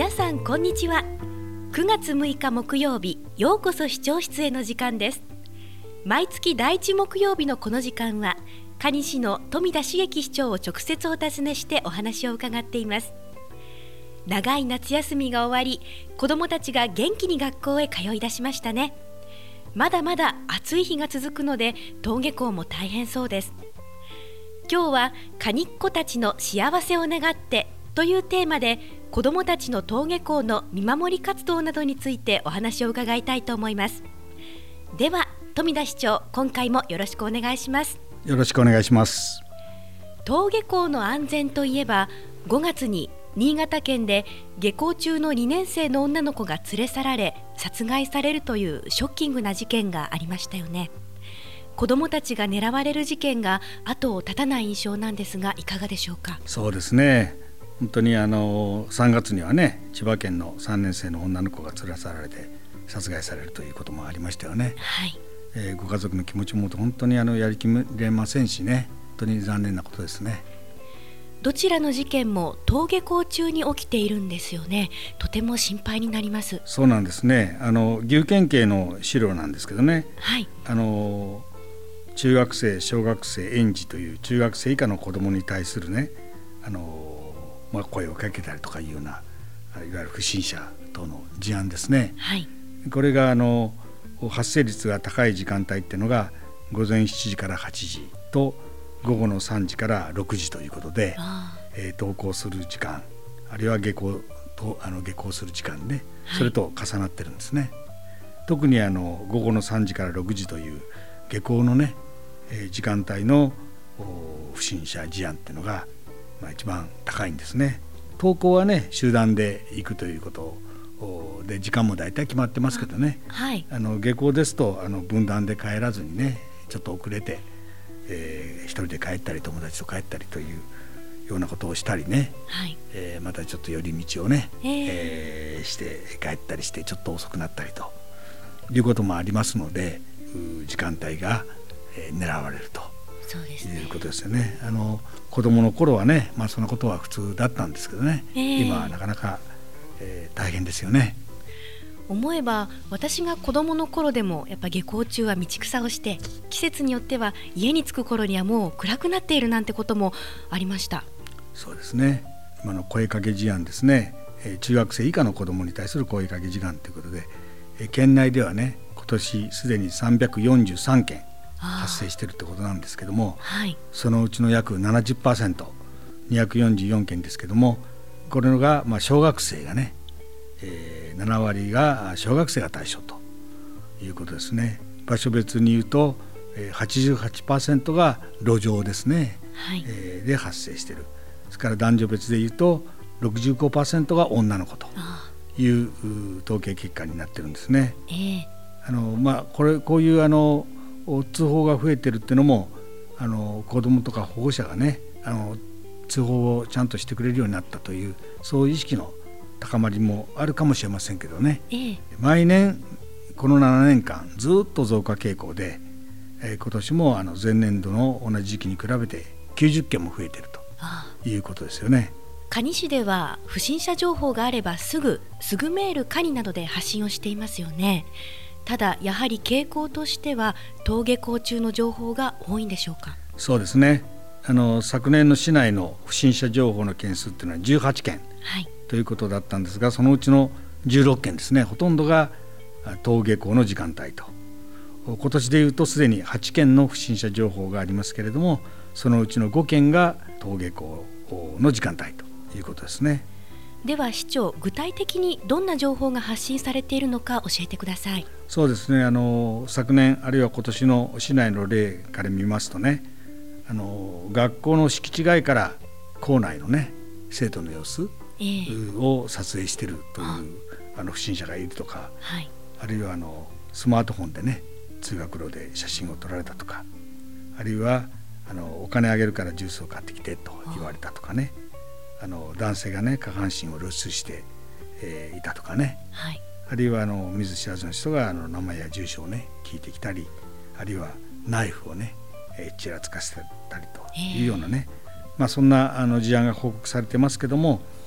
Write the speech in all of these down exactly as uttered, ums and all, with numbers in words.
皆さんこんにちは。くがつむいか木曜日、ようこそ視聴室への時間です。毎月だいいち木曜日のこの時間は蟹市の富田茂樹市長を直接お尋ねしてお話を伺っています。長い夏休みが終わり、子どもたちが元気に学校へ通い出しましたね。まだまだ暑い日が続くので登下校も大変そうです。今日はカニっ子たちの幸せを願ってというテーマで、子どもたちの登下校の見守り活動などについてお話を伺いたいと思います。では富田市長、今回もよろしくお願いします。 よろしくお願いします。 登下校の安全といえば、ごがつに新潟県で下校中のにねんせいの女の子が連れ去られ殺害されるというショッキングな事件がありましたよね。子どもたちが狙われる事件が後を絶たない印象なんですが、いかがでしょうか。 そうですね、本当にあのさんがつにはね、千葉県のさんねんせいの女の子が連れ去られて殺害されるということもありましたよね。 はい、 えー、ご家族の気持ちも本当にあのやりきれませんしね、本当に残念なことですね。 どちらの事件も登下校中に起きているんですよね。とても心配になります。 そうなんですね。あの岐阜県警の資料なんですけどね、 はい、あの中学生、小学生、園児という中学生以下の子どもに対するね、あのまあ、声をかけたりとかいうような、いわゆる不審者等の事案ですね。 はい、 これがあの発生率が高い時間帯っていうのがごぜんしちじからはちじとごごのさんじからろくじということで、えー、登校する時間、あるいは下校とあの下校する時間ね、それと重なってるんですね。はい、特にあのごごのさんじからろくじという下校のね、えー、時間帯の不審者事案っていうのが、まあ、一番高いんですね。登校はね、集団で行くということで時間も大体決まってますけどね、 はい、 あの下校ですとあの分断で帰らずにね、ちょっと遅れて、えー、一人で帰ったり友達と帰ったりというようなことをしたりね、はい、えー、またちょっと寄り道をね、えーえー、して帰ったりしてちょっと遅くなったりということもありますので、時間帯が、えー、狙われるとそうですね、 いうことですよね。あの子供の頃はね、まあ、そんなことは普通だったんですけどね、えー、今はなかなか、えー、大変ですよね。 思えば私が子供の頃でもやっぱ下校中は道草をして、季節によっては家に着く頃にはもう暗くなっているなんてこともありました。 そうですね、今の声かけ事案ですね、えー、中学生以下の子供に対する声かけ事案ということで、えー、県内ではね、今年すでにさんびゃくよんじゅうさんけん発生しているということなんですけども、はい、そのうちの約 ななじゅっパーセント、にひゃくよんじゅうよんけんですけども、これがまあ小学生がね、えー、ななわりが小学生が対象ということですね。場所別に言うと、えー、はちじゅうはちパーセント が路上ですね、はい、えー、で発生している。ですから男女別で言うと ろくじゅうごパーセント が女の子という統計結果になってるんですね。えーあのまあ、これこういうあの通報が増えてるっていうのも、あの子どもとか保護者がね、あの通報をちゃんとしてくれるようになったという、そういう意識の高まりもあるかもしれませんけどね、ええ、毎年このななねんかんずっと増加傾向で、えー、今年もあの前年度の同じ時期に比べてきゅうじゅっけんも増えているということですよね。 蟹市では不審者情報があればすぐすぐメール蟹などで発信をしていますよね。ただやはり傾向としては登下校中の情報が多いんでしょうか。 そうですね、あの昨年の市内の不審者情報の件数というのはじゅうはちけん、はい、ということだったんですが、そのうちのじゅうろっけんですね、ほとんどが登下校の時間帯と。今年でいうとすでにはちけんの不審者情報がありますけれども、そのうちのごけんが登下校の時間帯ということですね。 では市長、具体的にどんな情報が発信されているのか教えてください。 そうですね、あの昨年あるいは今年の市内の例から見ますとね、あの学校の敷地外から校内のね生徒の様子を撮影しているという、えー、あの不審者がいるとか、はい、あるいはあのスマートフォンでね通学路で写真を撮られたとか、あるいはあのお金あげるからジュースを買ってきてと言われたとかね、あの男性がね下半身を露出して、えー、いたとかね、はい、あるいはあの見ず知らずの人があの名前や住所をね聞いてきたり、あるいはナイフをね、えー、ちらつかせたりというようなね、まあ、そんなあの事案が報告されてますけども、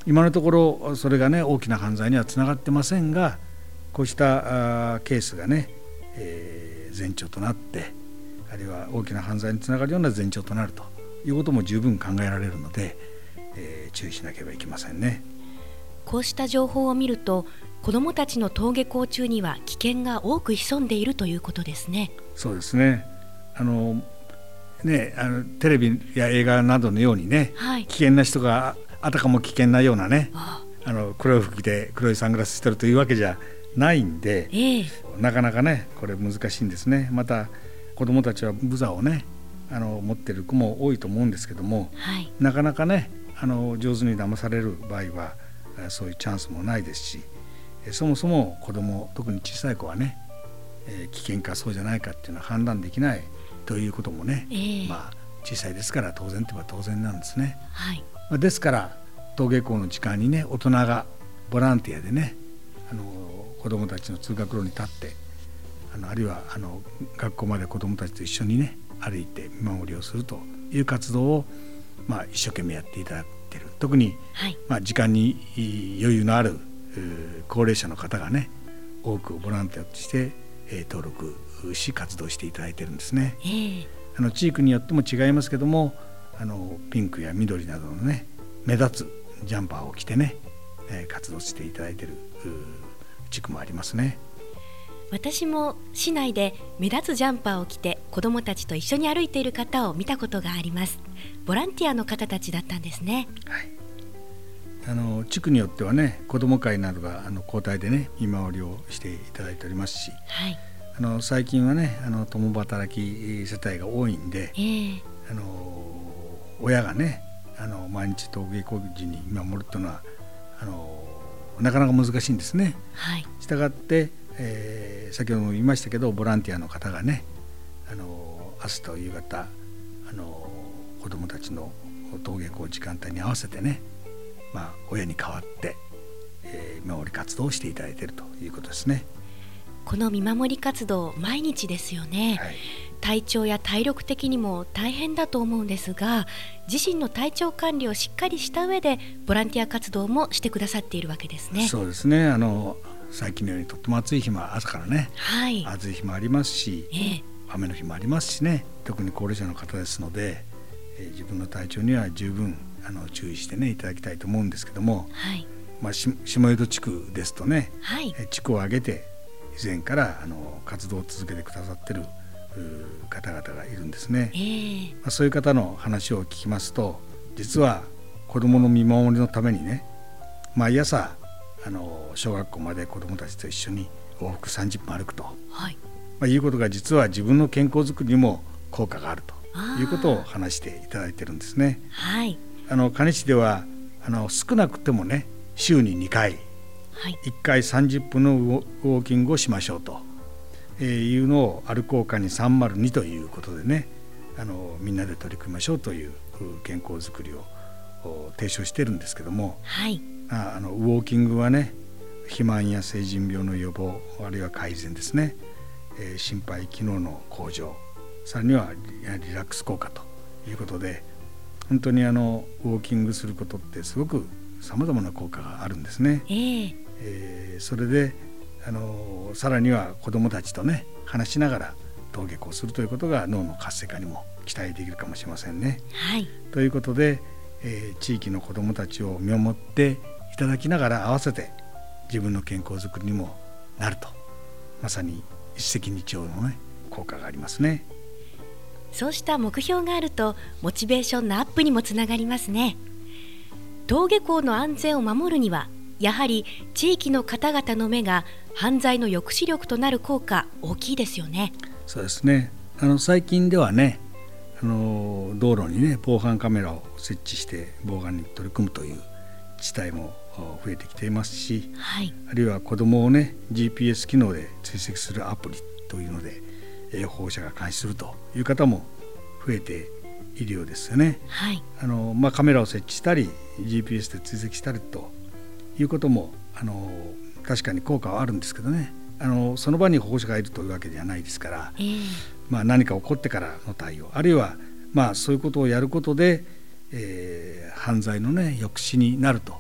今のところそれがね大きな犯罪にはつながってませんが、こうしたケースがね、えー、前兆となって、あるいは大きな犯罪につながるような前兆となるということも十分考えられるので、えー、注意しなければいけませんね。 こうした情報を見ると、子どもたちの登下校中には危険が多く潜んでいるということですね。 そうですね。あのねあのテレビや映画などのようにね、はい、危険な人があたかも危険なようなね、ああの黒い服着て黒いサングラスしてるというわけじゃないんで、えー、なかなかねこれ難しいんですね。また子どもたちはブザーをねあの持っている子も多いと思うんですけども、はい、なかなかねあの上手に騙される場合はそういうチャンスもないですし、そもそも子ども、特に小さい子はね、えー、危険かそうじゃないかっていうのは判断できないということもね、えー、まあ小さいですから当然といえば当然なんですね。はい、まあ、ですから登下校の時間にね大人がボランティアでねあの子どもたちの通学路に立って、あのあるいはあの学校まで子どもたちと一緒にね歩いて見守りをするという活動を、まあ、一生懸命やっていただいている。特に、はい、まあ、時間に余裕のある高齢者の方がね多くボランティアとして、えー、登録し活動していただいているんですね。えー、あの地域によっても違いますけども、あのピンクや緑などのね目立つジャンパーを着てね、えー、活動していただいている地区もありますね。 私も市内で目立つジャンパーを着て子どもたちと一緒に歩いている方を見たことがあります。ボランティアの方たちだったんですね。はい、 あの地区によってはね子ども会などがあの交代でね見守りをしていただいておりますし、はい、あの最近はねあの共働き世帯が多いんで、えー、あの親がねあの毎日登下校時に見守るというのはあのなかなか難しいんですね。はい、したがって、えー、先ほども言いましたけどボランティアの方がねあの朝と夕方あの子どもたちの登下校時間帯に合わせてね、まあ、親に代わって、えー、見守り活動をしていただいているということですね。 この見守り活動毎日ですよね。はい、体調や体力的にも大変だと思うんですが、自身の体調管理をしっかりした上でボランティア活動もしてくださっているわけですね。 そうですね。あの最近のようにとっても暑い日も朝からね、はい、暑い日もありますし、えー、雨の日もありますしね、特に高齢者の方ですので、えー、自分の体調には十分あの注意してねいただきたいと思うんですけども、はい、まあ、下淀地区ですとね、はい、地区を挙げて以前からあの活動を続けてくださっている方々がいるんですね。えーまあ、そういう方の話を聞きますと、実は子どもの見守りのためにね毎朝あの小学校まで子どもたちと一緒に往復さんじゅっぷん歩くと、はい、まあ、いうことが実は自分の健康づくりにも効果があるということを話していただいているんですね。はい、あの蟹市ではあの少なくてもね週ににかい、はい、いっかいさんじゅっぷんのウォーキングをしましょうと、えー、いうのを歩こうかにさんまるにということでねあのみんなで取り組みましょうという健康づくりを提唱しているんですけども、はい、ああのウォーキングはね肥満や成人病の予防あるいは改善ですね、えー、心肺機能の向上、さらにはリラックス効果ということで、本当にあのウォーキングすることってすごくさまざまな効果があるんですね。えーえー、それであのさらには子どもたちとね話しながら登下校するということが脳の活性化にも期待できるかもしれませんね。はい、ということで、えー、地域の子どもたちを見守っていただきながら合わせて自分の健康づくりにもなると、まさに一石二鳥の、ね、効果がありますね。 そうした目標があるとモチベーションのアップにもつながりますね。登下校の安全を守るにはやはり地域の方々の目が犯罪の抑止力となる効果大きいですよね。 そうですね。あの最近ではねあの道路にね防犯カメラを設置して防犯に取り組むという事態も増えてきていますし、はい、あるいは子どもをね ジーピーエス 機能で追跡するアプリというので保護者が監視するという方も増えているようですよね。はい、あのまあ、カメラを設置したり ジーピーエス で追跡したりということもあの確かに効果はあるんですけどね、あのその場に保護者がいるというわけではないですから、えーまあ、何か起こってからの対応、あるいは、まあ、そういうことをやることで、えー、犯罪の、ね、抑止になると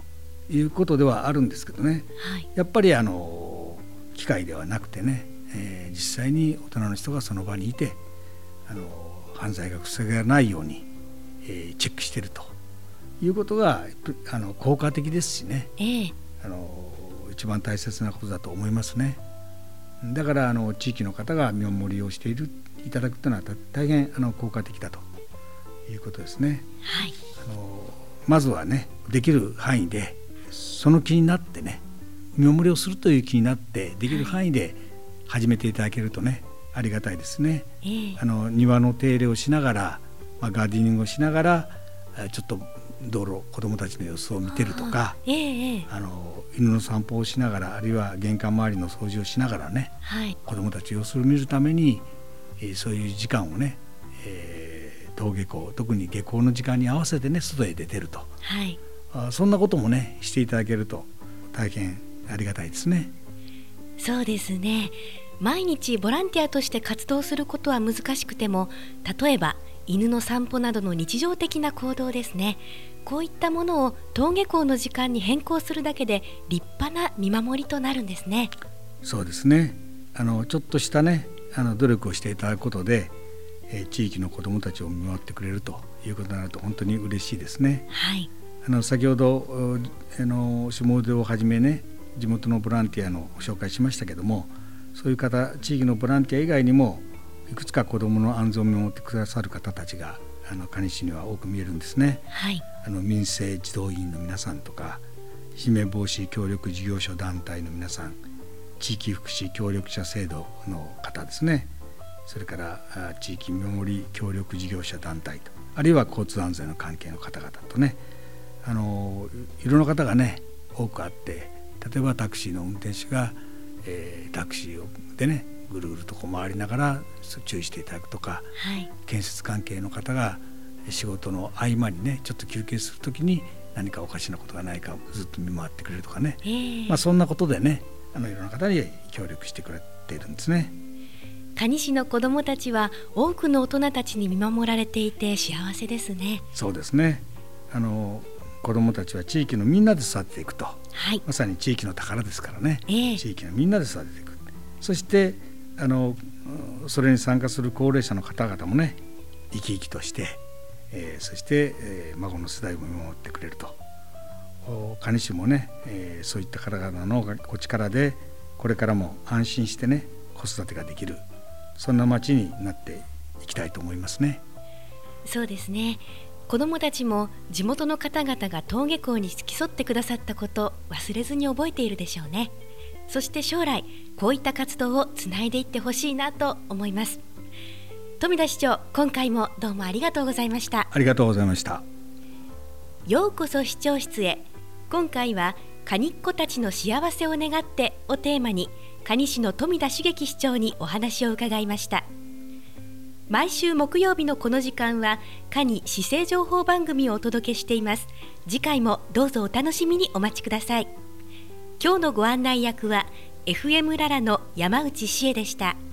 いうことではあるんですけどね、 はい、 やっぱりあの機械ではなくてね、えー、実際に大人の人がその場にいてあの犯罪が防げないように、えー、チェックしているということがあの効果的ですしね、 えー、 あの一番大切なことだと思いますね。だからあの地域の方が見守りをしているいただくというのは大変あの効果的だということですね。 はい、 あのまずはねできる範囲でその気になってね見守りをするという気になってできる範囲で始めていただけるとね、はい、ありがたいですね。 えー、 あの庭の手入れをしながら、まあ、ガーデニングをしながらちょっと道路子どもたちの様子を見てるとか、 えー、 あの犬の散歩をしながらあるいは玄関周りの掃除をしながらね、 はい、 子どもたちの様子を見るために、えー、そういう時間をね、えー、登下校特に下校の時間に合わせてね外へ出てると、 はい、 あそんなこともねしていただけると大変ありがたいですね。 そうですね。毎日ボランティアとして活動することは難しくても、例えば犬の散歩などの日常的な行動ですね、こういったものを登下校の時間に変更するだけで立派な見守りとなるんですね。 そうですね。あのちょっとしたねあの努力をしていただくことで、えー、地域の子どもたちを見守ってくれるということになると本当に嬉しいですね。 はい、 あの先ほどあの下出をはじめね地元のボランティアのご紹介しましたけども、そういう方地域のボランティア以外にもいくつか子どもの安全を見守ってくださる方たちがあの蟹市には多く見えるんですね。 はい、 あの民生児童委員の皆さんとかいじめ防止協力事業所団体の皆さん、地域福祉協力者制度の方ですね、それから地域見守り協力事業者団体と、あるいは交通安全の関係の方々とね、あのいろんな方がね多くあって、例えばタクシーの運転手が、えー、タクシーでねぐるぐるとこう回りながら注意していただくとか、 はい、 建設関係の方が仕事の合間にねちょっと休憩するときに何かおかしなことがないかずっと見回ってくれるとかね、 えーまあ、そんなことでねあのいろんな方に協力してくれているんですね。 蟹市の子どもたちは多くの大人たちに見守られていて幸せですね。 そうですね。あの子どもたちは地域のみんなで育てていくと、 はい、 まさに地域の宝ですからね、 えー、 地域のみんなで育てていく。そしてあのそれに参加する高齢者の方々もね生き生きとして、えー、そして、えー、孫の世代も見守ってくれると。蟹市もね、えー、そういった方々のお力でこれからも安心してね子育てができる、そんな町になっていきたいと思いますね。 そうですね。子どもたちも地元の方々が登下校に付き添ってくださったこと忘れずに覚えているでしょうね。そして将来こういった活動をつないでいってほしいなと思います。富田市長、今回もどうもありがとうございました。 ありがとうございました。 ようこそ市長室へ。今回は蟹っ子たちの幸せを願ってをテーマに蟹市の富田茂樹市長にお話を伺いました。毎週木曜日のこの時間は蟹市政情報番組をお届けしています。次回もどうぞお楽しみにお待ちください。今日のご案内役は エフエム ララの山内志恵でした。